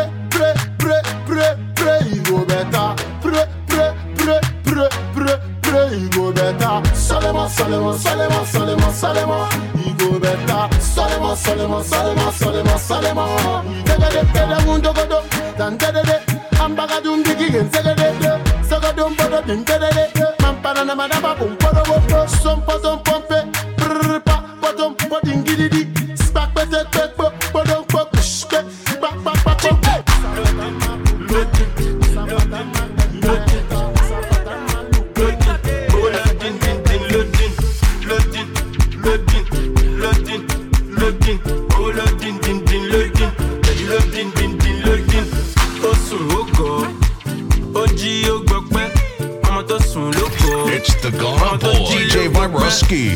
you go better, pre, you go better, Solomon, you go better, Solomon. Tega mundo godo, dan tede, ambagadum digin tede, sagadum bodo din tede, mampana na madaba bum podo, som potom pompe, pa potom podin gididi, spak pete pekpo, podon pok, shke, pa. It's the Ghana Boy, DJ Viruski.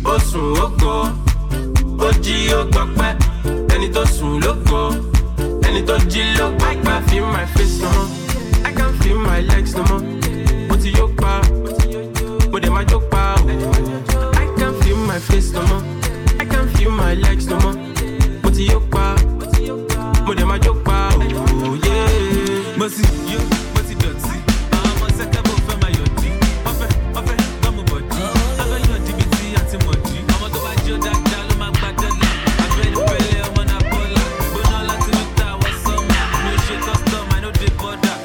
I can feel my face no more. I can feel my legs no more. What's your power? What am I joke power? I can feel my face no more. I can feel my legs no more. What's your power? What am I joke power? Oh yeah. But see you, but it don't see. I'm a second for my yoti. Ofe, come on body. I got your DBT at the money. I'm a go at your dad, my battle. I'm ready to play on a bola. But no Latin with that was some. No shit custom, I know they border.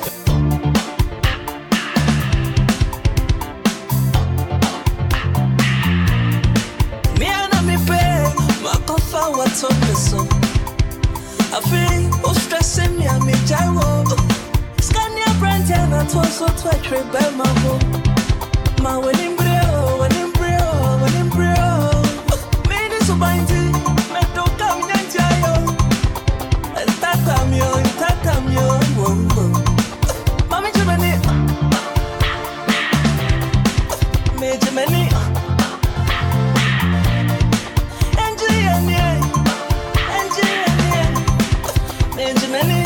Me and me pay, my coffee what's up the sun. I feel oh stressing me and me gyro. Scan your brand and I told so twice trade by my home. My wedding brio. Me this so bindy, me don't come and jayo. And that Benjamin.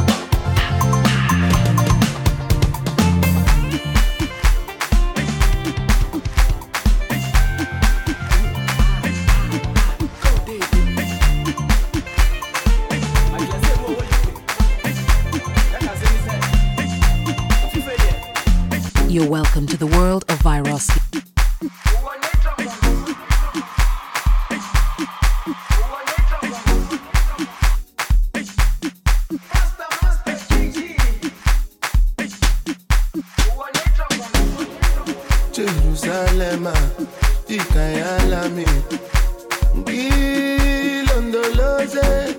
You're welcome to the world of Virus. Jerusalem, Ikayalami, Gilondoloze,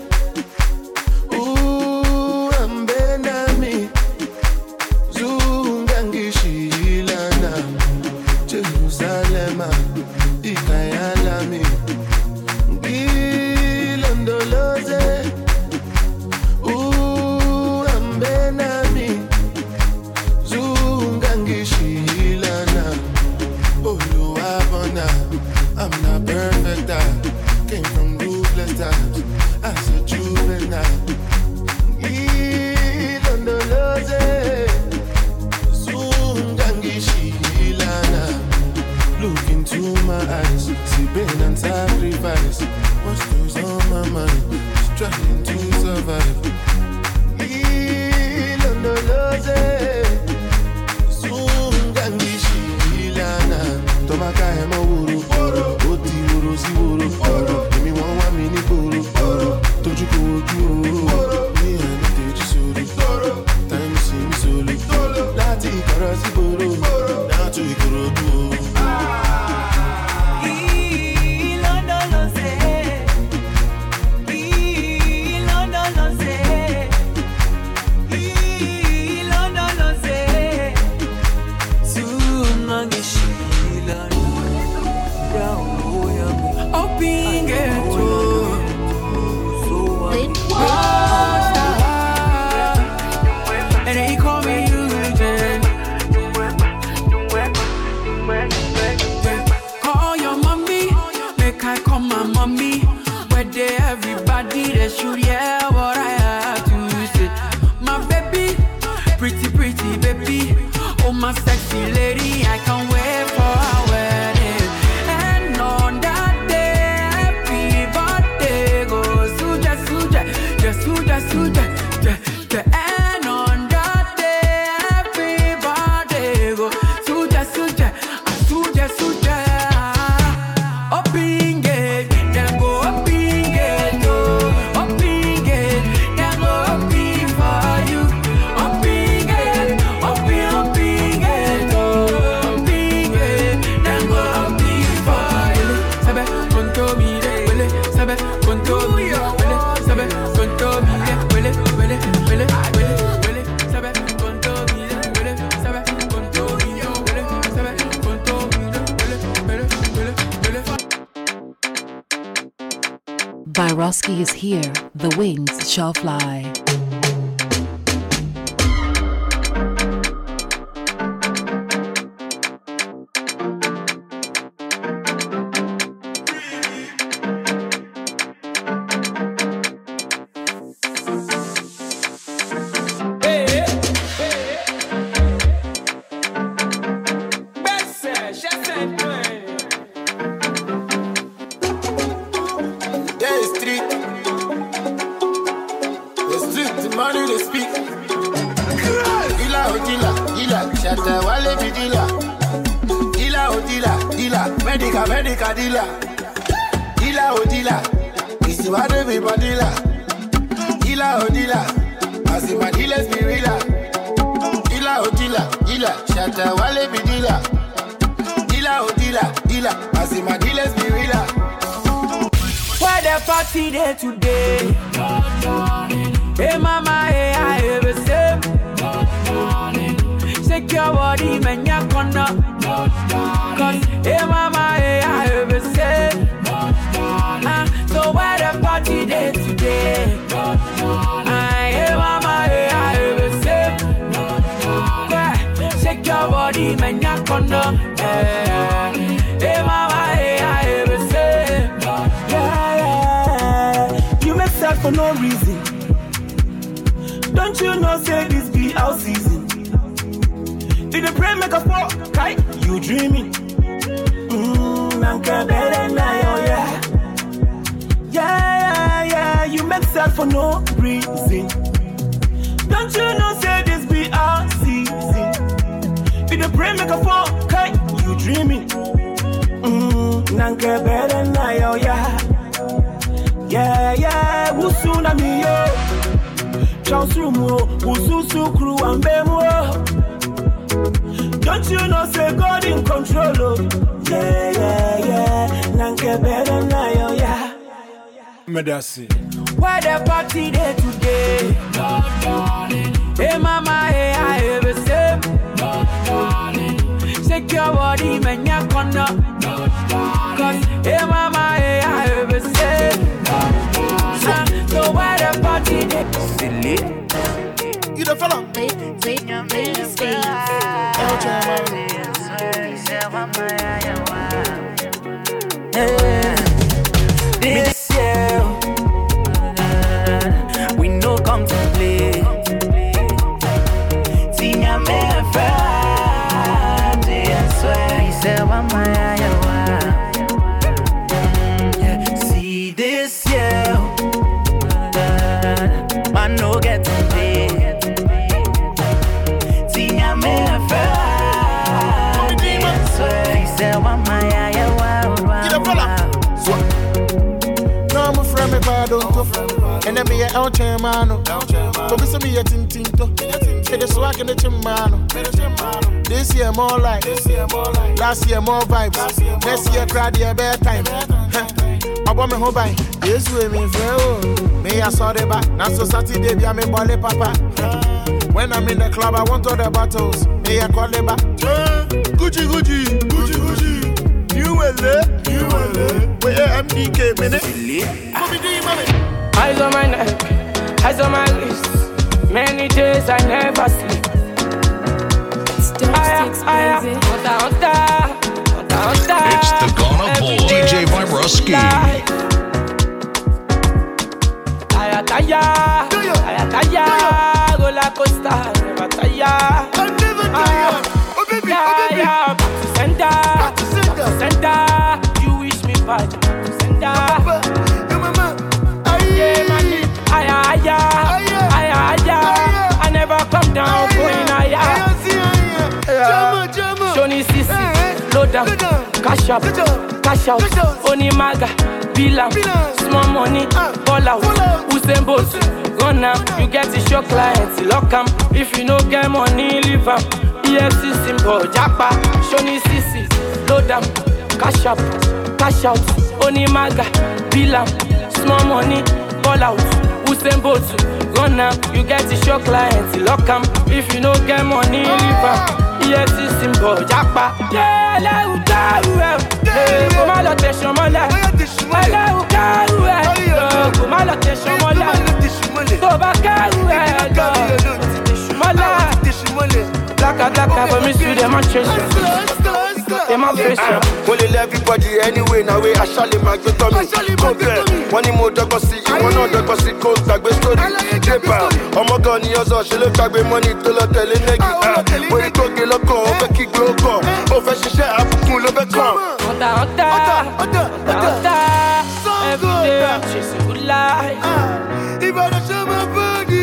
Ambenami, Zungangishilana, Jerusalem, Ikayalami, Gilondoloze, Ambenami, Zungangishilana. I'm not perfect, I came from ruthless times as a juvenile. Look into my eyes, see pain and sacrifice. What's goes on my mind, just trying to survive. Tomaka emo wuru, oti wuru si wuru, emi won wa mi ni buru, toju ko oju o, mi eni teji soro, time si mi solo, lati ikoro si boro, now to Ikorodu o. Everybody they should hear what I have to say. My baby, pretty baby. Oh my sexy lady, I can't wait for our wedding. And on that day, happy birthday goes Suja. And on that day, happy birthday goes Suja. Vyroski is here, the wings shall fly. Medica dealer, dealer, this is what everybody dealer, dealer, as if my dealers be realer, dealer, shatter wale be dealer, dealer, as if my dealers be realer. Where the party day today? Hey mama, hey I ever say, shake your body, man, ya corner. Cause hey mama, hey I ever say, so where the party day today? Hey mama, hey I ever say, shake your body, man, ya corner. Hey mama, hey I ever say, yeah. You make sad for no reason. Don't you know, say this be our season? Did the pray make a fall? Kai, you dreaming? Nanka better now, yeah. Yeah, you make sad for no reason. Don't you know, say this be our season? Did the pray make a fall? Kai, you dreaming? Nanka better now, yeah. Yeah, wusuna mi yo. Chansrumo, wususu crew and bemo. Don't you know say God in control? Oh. Yeah. Nanke better na yo, yeah. Medasi. Why the party day today? Hey mama, hey I ever say. Secure body, man, ya corner. Cause hey mama, hey I ever say. So why the party day? Silly. You the fella? This year, we no come to play. See me a man Friday, I swear. He said, "What my see this year, man no get to play. See me a man Friday, I swear. He said, "What my No, I'm a friend, me bad on top. And then me a out chairman. But me say me a tintinto. Say the swag in the chimano. This year more like. Last year more vibes. Next year crowd year better time. I want me home by. Yes, we me friend. Me a saw the back. Now so Saturday be a me bole papa. When I'm in the club, I want all the bottles. Me a call it back. Gucci. You will where MDK minute? Eyes on my neck, eyes on my wrist. Many days I never sleep. It's the Ghana boy, DJ Viruski. Ayataya, roller coaster, never tire. Back to center. You wish me bad, back to center. I never come down going higher. Johnny Sisi, load down, cash up, cash out. Onimaga, Bilam, small money, ball out. Usain Bolt, run am. You get to your clients, lock am. If you no get money, leave am. EFC symbol, Japa, Johnny Sisi, load down, cash up, cash out. Onimaga, Bilam, small money, ball out. Usain Bolt, run am. You get to your clients, lock am. If you no get money, leave am. EFC symbol, Japa. Yeah, let you go. Come on, let me show my life. Let you go. Come on, let me show my life. Go back, Blacka, for me, see them on chase. Only everybody anyway, now we actually make the tummy. One more dog see you, one other dog see cold tag with story. Japan, oh my god, you're so she look like money to the telling. When you go get a call, Becky Gloco, oh, fashion share up, cool over come. Every day I'm chasing good life. If I don't show my body,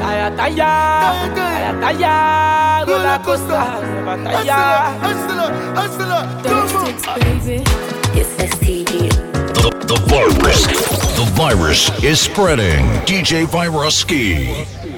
Ayataya, roller coaster, never tire. It's STG. The virus is spreading. DJ Viruski.